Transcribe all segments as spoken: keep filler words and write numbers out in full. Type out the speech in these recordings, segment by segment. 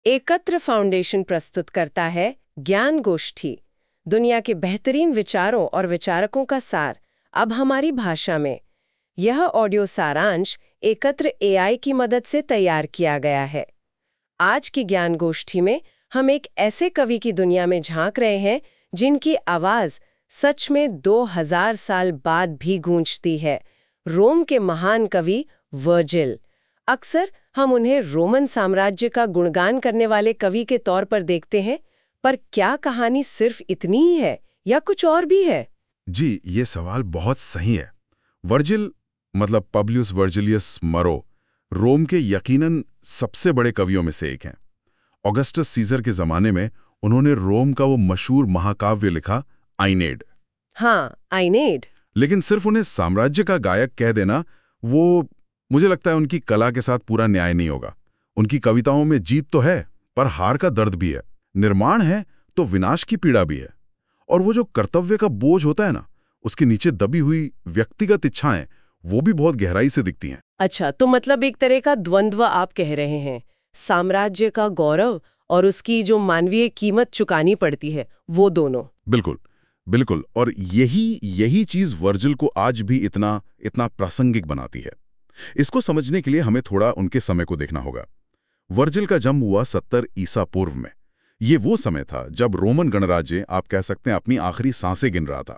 एकत्र फाउंडेशन प्रस्तुत करता है ज्ञान गोष्ठी, दुनिया के बेहतरीन विचारों और विचारकों का सार, अब हमारी भाषा में। यह ऑडियो सारांश एकत्र एआई की मदद से तैयार किया गया है। आज की ज्ञान गोष्ठी में हम एक ऐसे कवि की दुनिया में झांक रहे हैं जिनकी आवाज सच में दो हज़ार साल बाद भी गूंजती है। रोम के महान कवि वर्जिल। अक्सर हम उन्हें रोमन साम्राज्य का गुणगान करने वाले कवि के तौर पर देखते हैं, पर क्या कहानी सिर्फ इतनी ही है या कुछ और भी है? जी, ये सवाल बहुत सही है। वर्जिल मतलब पब्लियस वर्जिलियस मरो रोम के यकीनन सबसे बड़े कवियों में से एक हैं। ऑगस्टस सीजर के जमाने में उन्होंने रोम का वो मशहूर महाकाव्य लिखा, आइनेड। हाँ, आइनेड। लेकिन सिर्फ उन्हें साम्राज्य का गायक कह देना, वो मुझे लगता है उनकी कला के साथ पूरा न्याय नहीं होगा। उनकी कविताओं में जीत तो है, पर हार का दर्द भी है। निर्माण है तो विनाश की पीड़ा भी है। और वो जो कर्तव्य का बोझ होता है ना, उसके नीचे दबी हुई व्यक्तिगत इच्छाएं, वो भी बहुत गहराई से दिखती हैं। अच्छा, तो मतलब एक तरह का द्वंद्व आप कह रहे हैं। साम्राज्य का गौरव और उसकी जो मानवीय कीमत चुकानी पड़ती है, वो दोनों। बिल्कुल बिल्कुल। और यही यही चीज वर्जिल को आज भी इतना इतना प्रासंगिक बनाती है। इसको समझने के लिए हमें थोड़ा उनके समय को देखना होगा। वर्जिल का जन्म हुआ सत्तर ईसा पूर्व में। ये वो समय था जब रोमन गणराज्य, आप कह सकते हैं, अपनी आखिरी सांसें गिन रहा था।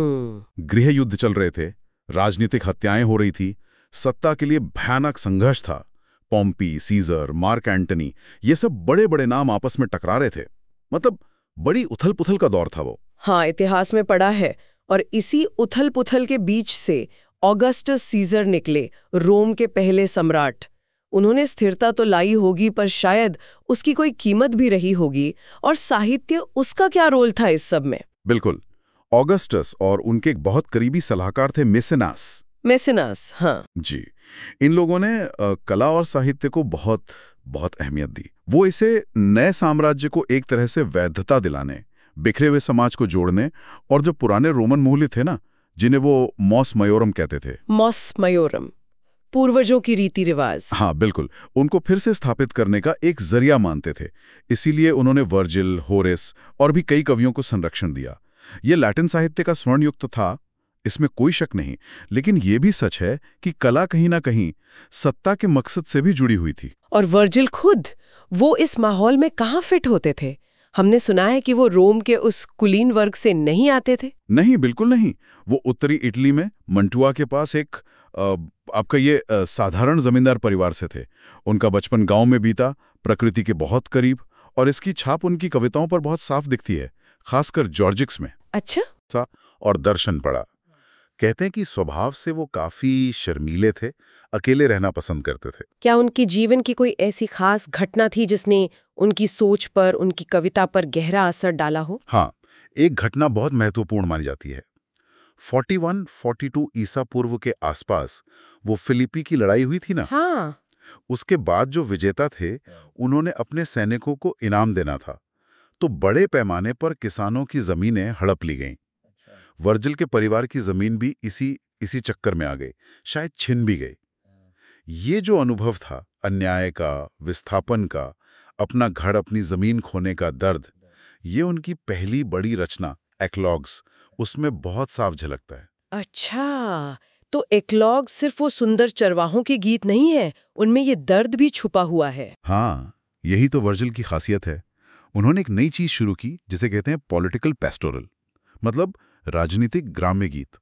गृह युद्ध चल रहे थे, राजनीतिक हत्याएं हो रही थी, सत्ता के लिए भयानक संघर्ष था। पॉम्पी, सीजर, मार्क एंटनी, ये सब बड़े बड़े नाम आपस में टकरा रहे थे। मतलब बड़ी उथल पुथल का दौर था वो। हाँ, इतिहास में पढ़ा है। और इसी उथल पुथल के बीच से ऑगस्टस सीजर निकले, रोम के पहले सम्राट। उन्होंने स्थिरता तो लाई होगी, पर शायद उसकी कोई कीमत भी रही होगी। और साहित्य, उसका क्या रोल था इस सब में? बिल्कुल। ऑगस्टस और उनके एक बहुत करीबी सलाहकार थे मेसेनास। मेसेनास, हाँ जी। इन लोगों ने आ, कला और साहित्य को बहुत बहुत अहमियत दी। वो इसे नए साम्राज्य को एक तरह से वैधता दिलाने, बिखरे हुए समाज को जोड़ने, और जो पुराने रोमन मूल्य थे ना, जिन्हें वो मॉस मयोरम कहते थे। मॉस मयोरम, पूर्वजों की रीति रिवाज। हाँ बिल्कुल, उनको फिर से स्थापित करने का एक जरिया मानते थे। इसीलिए उन्होंने वर्जिल, होरेस और भी कई कवियों को संरक्षण दिया। ये लैटिन साहित्य का स्वर्ण युग तो था, इसमें कोई शक नहीं। लेकिन ये भी सच है कि कला कहीं ना कहीं सत्ता के मकसद से भी जुड़ी हुई थी। और वर्जिल खुद, वो इस माहौल में कहाँ फिट होते थे? हमने सुना है कि वो रोम के उस कुलीन वर्ग से नहीं आते थे। नहीं, बिल्कुल नहीं। वो उत्तरी इटली में मंटुआ के पास एक आ, आपका ये आ, साधारण जमींदार परिवार से थे। उनका बचपन गांव में बीता, प्रकृति के बहुत करीब, और इसकी छाप उनकी कविताओं पर बहुत साफ दिखती है, खासकर जॉर्जिक्स में। अच्छा। और दर्शन पड़ा। कहते हैं कि स्वभाव से वो काफी शर्मीले थे, अकेले रहना पसंद करते थे। क्या उनके जीवन की कोई ऐसी खास घटना थी जिसने उनकी सोच पर, उनकी कविता पर गहरा असर डाला हो? हाँ, एक घटना बहुत महत्वपूर्ण मानी जाती है। इकतालीस बयालीस ईसा पूर्व के आसपास वो फिलिपी की लड़ाई हुई थी ना। हाँ। उसके बाद जो विजेता थे, उन्होंने अपने सैनिकों को इनाम देना था, तो बड़े पैमाने पर किसानों की जमीनें हड़प ली गईं। वर्जिल के परिवार की जमीन भी इसी इसी चक्कर में आ गई, शायद छिन भी गई। ये जो अनुभव था, अन्याय का, विस्थापन का, अपना घर, अपनी जमीन खोने का दर्द, ये उनकी पहली बड़ी रचना एक्लॉग्स, उसमें बहुत साफ झलकता है। अच्छा, तो एक्लॉग सिर्फ वो सुंदर चरवाहों के गीत नहीं है, उनमें ये दर्द भी छुपा हुआ है। हाँ, यही तो वर्जिल की खासियत है। उन्होंने एक नई चीज शुरू की, जिसे कहते हैं पॉलिटिकल पेस्टोरल, मतलब राजनीतिक ग्राम्य गीत।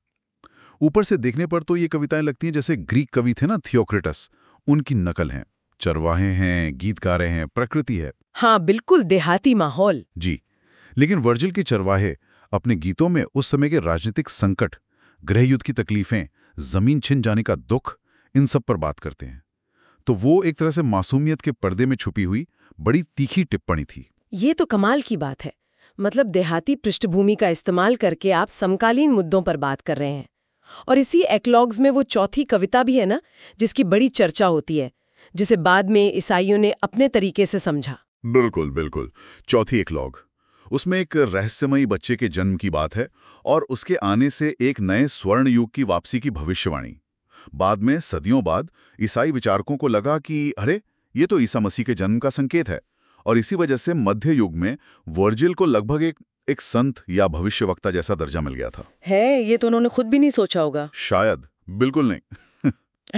ऊपर से देखने पर तो ये कविताएं लगती हैं जैसे ग्रीक कवि थे ना, थियोक्रिटस, उनकी नकल हैं। चरवाहे हैं, गीत गा रहे हैं, प्रकृति है। हाँ, बिल्कुल देहाती माहौल। जी। लेकिन वर्जिल के चरवाहे अपने गीतों में उस समय के राजनीतिक संकट, गृह युद्ध की तकलीफें, जमीन छिन जाने का दुख, इन सब पर बात करते हैं। तो वो एक तरह से मासूमियत के पर्दे में छुपी हुई बड़ी तीखी टिप्पणी थी। ये तो कमाल की बात है। मतलब देहाती पृष्ठभूमि का इस्तेमाल करके आप समकालीन मुद्दों पर बात कर रहे हैं। और इसी एक्लॉग्स में वो चौथी कविता भी है ना, जिसकी बड़ी चर्चा होती है, जिसे बाद में ईसाइयों ने अपने तरीके से समझा। बिल्कुल बिल्कुल। चौथी एक्लॉग, उसमें एक रहस्यमयी बच्चे के जन्म की बात है और उसके आने से एक नए स्वर्ण युग की वापसी की भविष्यवाणी। बाद में, सदियों बाद, ईसाई विचारकों को लगा कि अरे, ये तो ईसा मसीह के जन्म का संकेत है, और इसी वजह से मध्य युग में वर्जिल को लगभग एक एक संत या भविष्यवक्ता जैसा दर्जा मिल गया था। है, ये तो उन्होंने खुद भी नहीं सोचा होगा। शायद, बिल्कुल नहीं।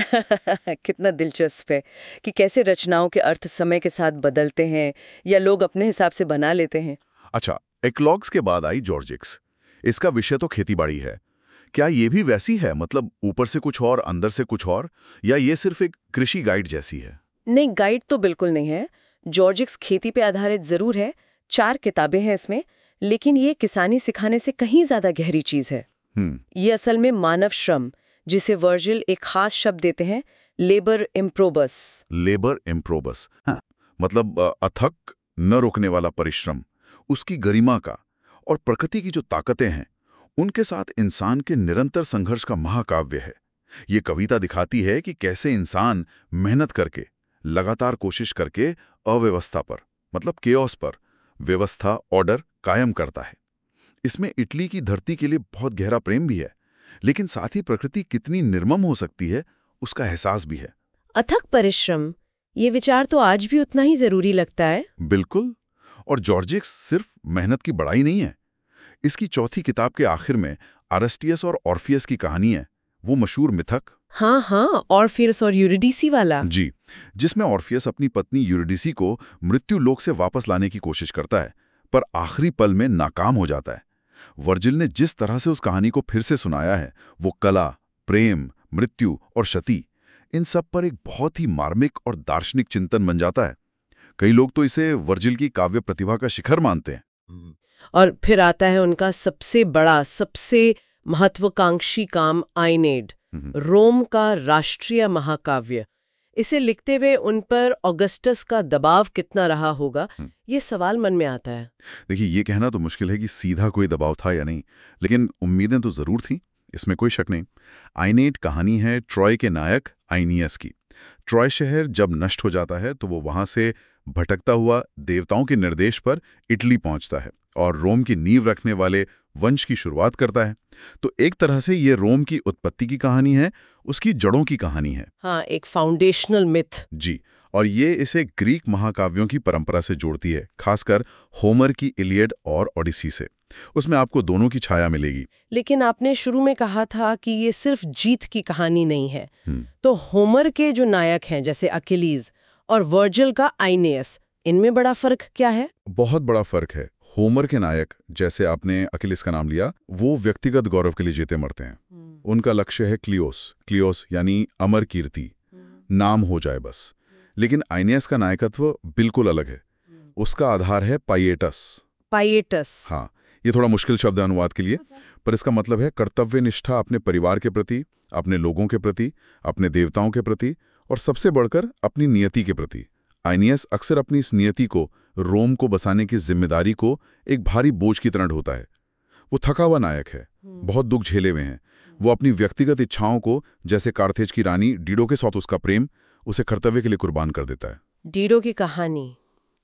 कितना दिलचस्प है कि कैसे रचनाओं के अर्थ समय के साथ बदलते हैं या लोग अपने हिसाब से बना लेते हैं। अच्छा, एक्लॉग्स के बाद आई जॉर्जिक्स। इसका विषय तो खेतीबाड़ी है। क्या ये भी वैसी है, मतलब ऊपर से कुछ और अंदर से कुछ और, या ये सिर्फ एक कृषि गाइड जैसी है? नहीं, गाइड तो बिल्कुल नहीं है। जॉर्जिक्स खेती पे आधारित जरूर है, चार किताबें हैं इसमें, लेकिन ये किसानी सिखाने से कहीं ज्यादा गहरी चीज है। ये असल में मानव श्रम, जिसे वर्जिल एक खास शब्द देते हैं, लेबर इम्प्रोबस। लेबर इम्प्रोबस, हाँ। मतलब अथक, न रुकने वाला परिश्रम, उसकी गरिमा का और प्रकृति की जो ताकतें हैं उनके साथ इंसान के निरंतर संघर्ष का महाकाव्य है। ये कविता दिखाती है कि कैसे इंसान मेहनत करके, लगातार कोशिश करके अव्यवस्था पर, मतलब केओस पर, व्यवस्था, ऑर्डर कायम करता है। इसमें इटली की धरती के लिए बहुत गहरा प्रेम भी है, लेकिन साथ ही प्रकृति कितनी निर्मम हो सकती है उसका एहसास भी है। अथक परिश्रम, ये विचार तो आज भी उतना ही जरूरी लगता है। बिल्कुल। और जॉर्जिक्स सिर्फ मेहनत की बड़ाई नहीं है। इसकी चौथी किताब के आखिर में अरस्टियस और ऑर्फियस की कहानी है, वो मशहूर मिथक। हाँ हाँ, ऑर्फियस और यूरिडिसी वाला। जी, जिसमें ऑर्फियस अपनी पत्नी यूरिडिसी को मृत्यु लोक से वापस लाने की कोशिश करता है, पर आखिरी पल में नाकाम हो जाता है। वर्जिल ने जिस तरह से उस कहानी को फिर से सुनाया है, वो कला, प्रेम, मृत्यु और क्षति, इन सब पर एक बहुत ही मार्मिक और दार्शनिक चिंतन बन जाता है। कई लोग तो इसे वर्जिल की काव्य प्रतिभा का शिखर मानते हैं। और फिर आता है उनका सबसे बड़ा, सबसे महत्वाकांक्षी काम, आइनेड, रोम का राष्ट्रीय महाकाव्य। इसे लिखते हुए उन पर ऑगस्टस का दबाव कितना रहा होगा, ये सवाल मन में आता है। देखिए, ये कहना तो मुश्किल है कि सीधा कोई दबाव था या नहीं, लेकिन उम्मीदें तो जरूर थी, इसमें कोई शक नहीं। आइनेड कहानी है ट्रॉय के नायक आइनियस की। ट्रॉय शहर जब नष्ट हो जाता है तो वो वहां से भटकता हुआ देवताओं के निर्देश पर इटली पहुंचता है और रोम की नींव रखने वाले वंश की शुरुआत करता है। तो एक तरह से ये रोम की उत्पत्ति की कहानी है, उसकी जड़ों की कहानी है। हाँ, एक फाउंडेशनल मिथ। जी, और ये इसे ग्रीक महाकाव्यों की परंपरा से जोड़ती है, खासकर होमर की इलियड और ओडिसी से। उसमें आपको दोनों की छाया मिलेगी। लेकिन आपने शुरू में कहा था कि ये सिर्फ जीत की कहानी नहीं है, तो होमर के जो नायक हैं जैसे अकिलीज और वर्जिल का आइनेयस, इनमें बड़ा फर्क क्या है? बहुत बड़ा फर्क है। होमर के नायक, जैसे आपने अकिलीस का नाम लिया, वो व्यक्तिगत गौरव के लिए जीते मरते हैं। उनका लक्ष्य है क्लियोस, क्लियोस यानी अमर कीर्ति, नाम हो जाए बस। लेकिन आइनेयस का नायकत्व बिल्कुल अलग है। उसका आधार है पाइएटस। पाइएटस, हाँ, ये थोड़ा मुश्किल शब्द है अनुवाद के लिए, पर इसका मतलब है कर्तव्य निष्ठा अपने परिवार के प्रति, अपने लोगों के प्रति, अपने देवताओं के प्रति और सबसे बढ़कर अपनी नियति के प्रति। आइनियस अक्सर अपनी इस नियति को, रोम को बसाने की जिम्मेदारी को एक भारी बोझ की तरह ढोता है। वो थका हुआ नायक है, बहुत दुख झेले हुए हैं। वो अपनी व्यक्तिगत इच्छाओं को, जैसे कार्थेज की रानी डीडो के साथ उसका प्रेम, उसे कर्तव्य के लिए कुर्बान कर देता है। डीडो की कहानी,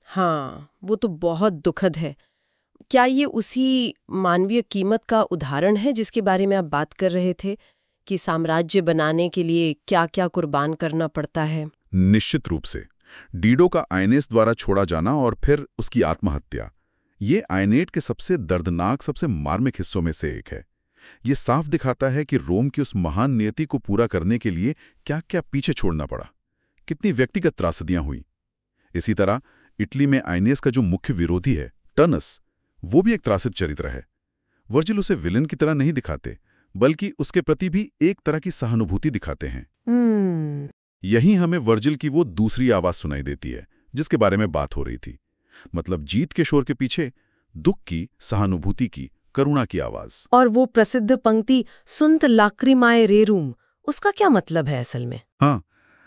हाँ, वो तो बहुत दुखद है। क्या ये उसी मानवीय कीमत का उदाहरण है जिसके बारे में आप बात कर रहे थे, कि साम्राज्य बनाने के लिए क्या क्या कुर्बान करना पड़ता है? निश्चित रूप से। डीडो का आइनेस द्वारा छोड़ा जाना और फिर उसकी आत्महत्या, ये आइनेड के सबसे दर्दनाक, सबसे मार्मिक हिस्सों में से एक है। ये साफ दिखाता है कि रोम की उस महान नियति को पूरा करने के लिए क्या क्या पीछे छोड़ना पड़ा, कितनी व्यक्तिगत त्रासदियां हुई। इसी तरह इटली में आइनेस का जो मुख्य विरोधी है, टर्नस, वो भी एक त्रासित चरित्र है। वर्जिल उसे विलन की तरह नहीं दिखाते, बल्कि उसके प्रति भी एक तरह की सहानुभूति दिखाते हैं। hmm. यही हमें वर्जिल की वो दूसरी आवाज सुनाई देती है जिसके बारे में बात हो रही थी। मतलब जीत के शोर के पीछे दुख की, सहानुभूति की, करुणा की आवाज। और वो प्रसिद्ध पंक्ति सुंत लाक्रिमाए रेरूम, उसका क्या मतलब है असल में? हाँ,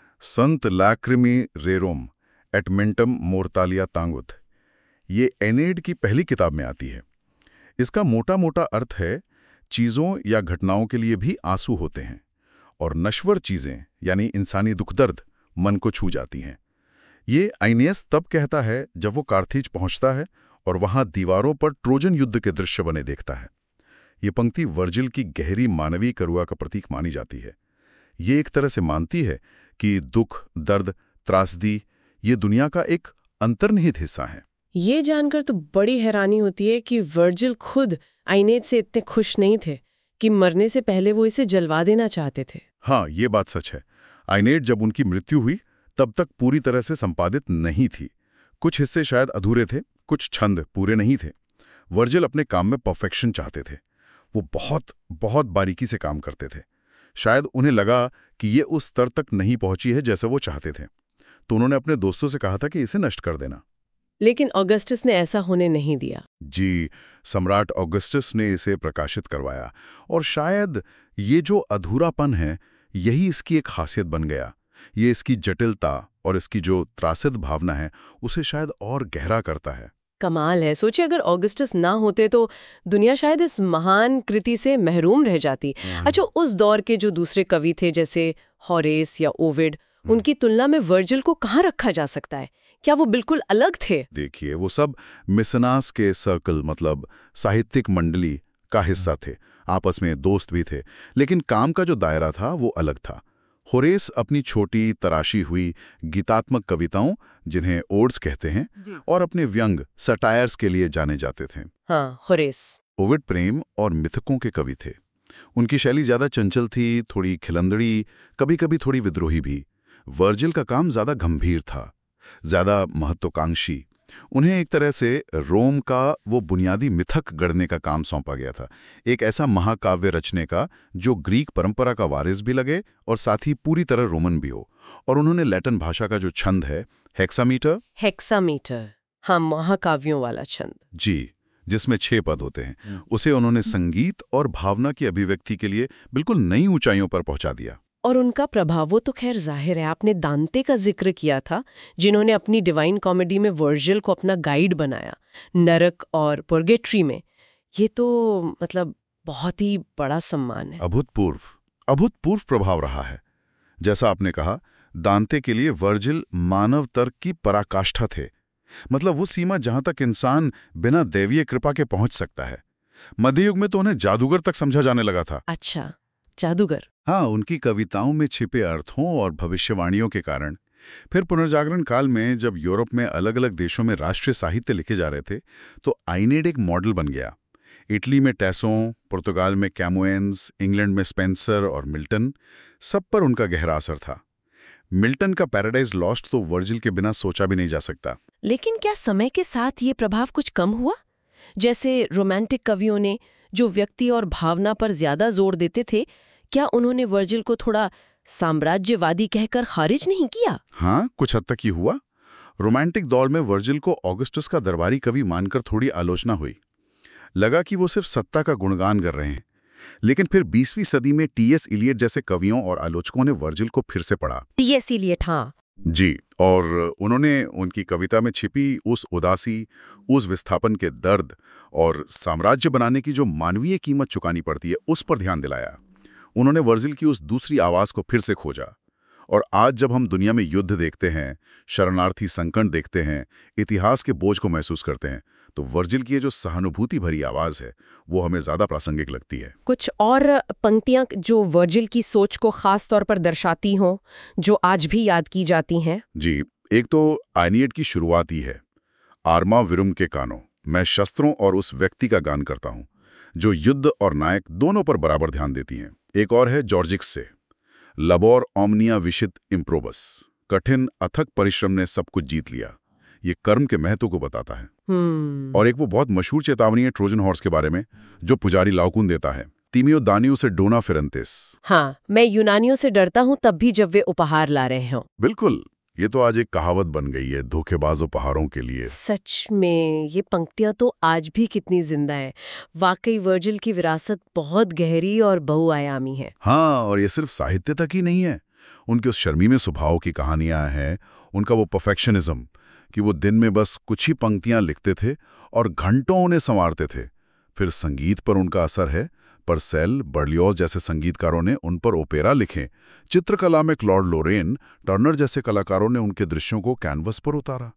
संत लैक्रिमी रेरोम एटमेंटम मोर्तालिया तांगुत, ये एनेड की पहली किताब में आती है। इसका मोटा मोटा अर्थ है, चीजों या घटनाओं के लिए भी आंसू होते हैं और नश्वर चीजें यानी इंसानी दुख दर्द मन को छू जाती हैं। ये आइनेस तब कहता है जब वो कार्थेज पहुंचता है और वहां दीवारों पर ट्रोजन युद्ध के दृश्य बने देखता है। ये पंक्ति वर्जिल की गहरी मानवीय करुणा का प्रतीक मानी जाती है। ये एक तरह से मानती है कि दुख, दर्द, त्रासदी ये दुनिया का एक अंतर्निहित हिस्सा हैं। ये जानकर तो बड़ी हैरानी होती है कि वर्जिल खुद आइनेड से इतने खुश नहीं थे कि मरने से पहले वो इसे जलवा देना चाहते थे। हाँ, ये बात सच है। आइनेड जब उनकी मृत्यु हुई तब तक पूरी तरह से संपादित नहीं थी। कुछ हिस्से शायद अधूरे थे, कुछ छंद पूरे नहीं थे। वर्जिल अपने काम में परफेक्शन चाहते थे। वो बहुत बहुत बारीकी से काम करते थे। शायद उन्हें लगा कि ये उस स्तर तक नहीं पहुंची है जैसे वो चाहते थे, तो उन्होंने अपने दोस्तों से कहा था कि इसे नष्ट कर देना। लेकिन ऑगस्टस ने ऐसा होने नहीं दिया। जी, सम्राट ऑगस्टस ने इसे प्रकाशित करवाया, और शायद ये जो अधूरापन है यही इसकी एक खासियत बन गया। ये इसकी जटिलता और इसकी जो त्रासद भावना है उसे शायद और गहरा करता है। कमाल है। सोचिए, अगर ऑगस्टस ना होते तो दुनिया शायद इस महान कृति से महरूम रह जाती। अच्छा, उस दौर के जो दूसरे कवि थे जैसे होरेस या ओविड, उनकी तुलना में वर्जिल को कहाँ रखा जा सकता है? क्या वो बिल्कुल अलग थे? देखिए, वो सब मिसनास के सर्कल, मतलब साहित्यिक मंडली का हिस्सा थे। आपस में दोस्त भी थे, लेकिन काम का जो दायरा था वो अलग था। होरेस अपनी छोटी तराशी हुई गीतात्मक कविताओं, जिन्हें ओड्स कहते हैं, और अपने व्यंग सटायर्स के लिए जाने जाते थे। हाँ, होरेस। ओविड प्रेम और मिथकों के कवि थे। उनकी शैली ज्यादा चंचल थी, थोड़ी खिलंदड़ी, कभी कभी थोड़ी विद्रोही भी। वर्जिल का काम ज्यादा गंभीर था, ज्यादा महत्वाकांक्षी। उन्हें एक तरह से रोम का वो बुनियादी मिथक गढ़ने का काम सौंपा गया था, एक ऐसा महाकाव्य रचने का जो ग्रीक परंपरा का वारिस भी लगे और साथ ही पूरी तरह रोमन भी हो। और उन्होंने लैटिन भाषा का जो छंद है, हेक्सामीटर हेक्सामीटर हाँ, महाकाव्यों वाला छंद, जी, जिसमें छह पद होते हैं, उसे उन्होंने संगीत और भावना की अभिव्यक्ति के लिए बिल्कुल नई ऊंचाइयों पर पहुंचा दिया। और उनका प्रभाव वो तो खैर जाहिर है। आपने दांते का जिक्र किया था, जिन्होंने अपनी डिवाइन कॉमेडी में वर्जिल को अपना गाइड बनाया, नरक और पुर्गेट्री में। ये तो मतलब बहुत ही बड़ा सम्मान है। अभूतपूर्व अभूतपूर्व प्रभाव रहा है। जैसा आपने कहा, दांते के लिए वर्जिल मानव तर्क की पराकाष्ठा थे। मतलब वो सीमा जहां तक इंसान बिना दैवीय कृपा के पहुंच सकता है। मध्ययुग में तो उन्हें जादूगर तक समझा जाने लगा था। अच्छा, जादूगर। हाँ, उनकी कविताओं में छिपे अर्थों और भविष्यवाणियों के कारण। फिर पुनर्जागरण काल में जब यूरोप में अलग अलग देशों में राष्ट्रीय साहित्य लिखे जा रहे थे, तो आइनेड एक मॉडल बन गया। इटली में टैसों, पुर्तगाल में कैमुएन्स, इंग्लैंड में स्पेंसर और मिल्टन, सब पर उनका गहरा असर था। मिल्टन का पैराडाइज लॉस्ट तो वर्जिल के बिना सोचा भी नहीं जा सकता। लेकिन क्या समय के साथ ये प्रभाव कुछ कम हुआ? जैसे रोमांटिक कवियों ने जो व्यक्ति और भावना पर ज्यादा जोर देते थे, क्या उन्होंने वर्जिल को थोड़ा साम्राज्यवादी कहकर खारिज नहीं किया? हाँ, कुछ हद तक ही हुआ। रोमांटिक दौर में वर्जिल को ऑगस्टस का दरबारी कवि मानकर थोड़ी आलोचना हुई। लगा कि वो सिर्फ सत्ता का गुणगान कर रहे हैं। लेकिन फिर बीसवीं सदी में टी एस इलियट जैसे कवियों और आलोचकों ने वर्जिल को फिर से पढ़ा। टी एस इलियट, हाँ जी, और उन्होंने उनकी कविता में छिपी उस उदासी, उस विस्थापन के दर्द और साम्राज्य बनाने की जो मानवीय कीमत चुकानी पड़ती है, उस पर ध्यान दिलाया। उन्होंने वर्जिल की उस दूसरी आवाज को फिर से खोजा। और आज जब हम दुनिया में युद्ध देखते हैं, शरणार्थी संकट देखते हैं, इतिहास के बोझ को महसूस करते हैं, तो वर्जिल की ये जो सहानुभूति भरी आवाज है, वो हमें ज्यादा प्रासंगिक लगती है। कुछ और पंक्तियां जो वर्जिल की सोच को खास तौर पर दर्शाती हों, जो आज भी याद की जाती हैं? जी, एक तो आइनियड की शुरुआत ही है, आर्मा विरुम के कानों, मैं शस्त्रों और उस व्यक्ति का गान करता हूँ, जो युद्ध और नायक दोनों पर बराबर ध्यान देती हैं। एक और है जॉर्जिक्स से, लबोर ओमनिया विशित इम्प्रोबस, कठिन अथक परिश्रम ने सब कुछ जीत लिया। ये कर्म के महत्व को बताता है। hmm. और एक वो बहुत मशहूर चेतावनी है ट्रोजन हॉर्स के बारे में, जो पुजारी लाउकुन देता है, तीमियो दानियो से डोना फिरंतिस। हाँ, मैं यूनानियों से डरता हूँ तब भी जब वे उपहार ला रहे हों। बिल्कुल, ये तो आज एक कहावत बन गई है धोखेबाज उपहारों के लिए। सच में ये पंक्तियां तो आज भी कितनी जिंदा हैं। वाकई वर्जिल की विरासत बहुत गहरी और बहुआयामी है। हाँ, और ये सिर्फ साहित्य तक ही नहीं है। उनके उस शर्मीले स्वभाव की कहानियां हैं, उनका वो परफेक्शनिज्म कि वो दिन में बस कुछ ही पंक्तियां लिखते थे और घंटों उन्हें संवारते थे। फिर संगीत पर उनका असर है। परसेल, बर्लियोज जैसे संगीतकारों ने उन पर ओपेरा लिखे। चित्रकला में क्लॉड लोरेन, टर्नर जैसे कलाकारों ने उनके दृश्यों को कैनवस पर उतारा।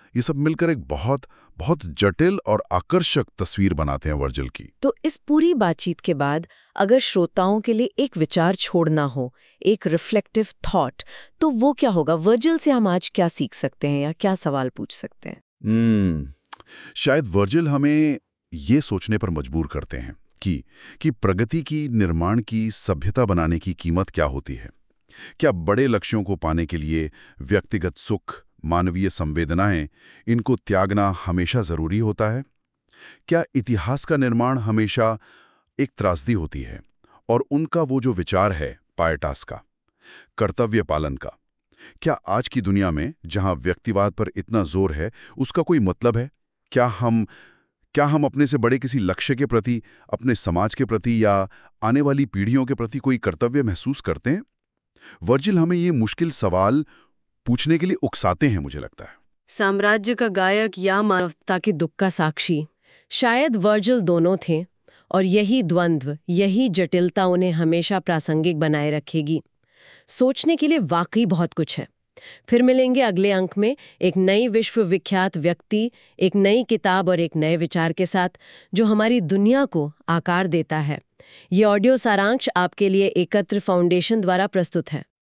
ये सब मिलकर एक बहुत बहुत जटिल और आकर्षक तस्वीर बनाते हैं वर्जिल की। तो इस पूरी बातचीत के बाद अगर श्रोताओं के लिए एक विचार छोड़ना हो, एक रिफ्लेक्टिव थॉट, तो वो क्या होगा? वर्जिल से हम आज क्या सीख सकते हैं या क्या सवाल पूछ सकते हैं? हम्म शायद वर्जिल हमें ये सोचने पर मजबूर करते हैं कि कि प्रगति की, निर्माण की, सभ्यता बनाने की कीमत क्या होती है। क्या बड़े लक्ष्यों को पाने के लिए व्यक्तिगत सुख, मानवीय संवेदनाएं, इनको त्यागना हमेशा जरूरी होता है? क्या इतिहास का निर्माण हमेशा एक त्रासदी होती है? और उनका वो जो विचार है पायटास का, कर्तव्य पालन का, क्या आज की दुनिया में जहां व्यक्तिवाद पर इतना जोर है, उसका कोई मतलब है? क्या हम क्या हम अपने से बड़े किसी लक्ष्य के प्रति, अपने समाज के प्रति या आने वाली पीढ़ियों के प्रति कोई कर्तव्य महसूस करते हैं? वर्जिल हमें ये मुश्किल सवाल पूछने के लिए उकसाते हैं, मुझे लगता है। साम्राज्य का गायक या मानवता के दुख का साक्षी, शायद वर्जिल दोनों थे, और यही द्वंद्व, यही जटिलता उन्हें हमेशा प्रासंगिक बनाए रखेगी। सोचने के लिए वाकई बहुत कुछ है। फिर मिलेंगे अगले अंक में एक नई विश्वविख्यात व्यक्ति, एक नई किताब और एक नए विचार के साथ, जो हमारी दुनिया को आकार देता है। ये ऑडियो सारांश आपके लिए एकत्र फाउंडेशन द्वारा प्रस्तुत है।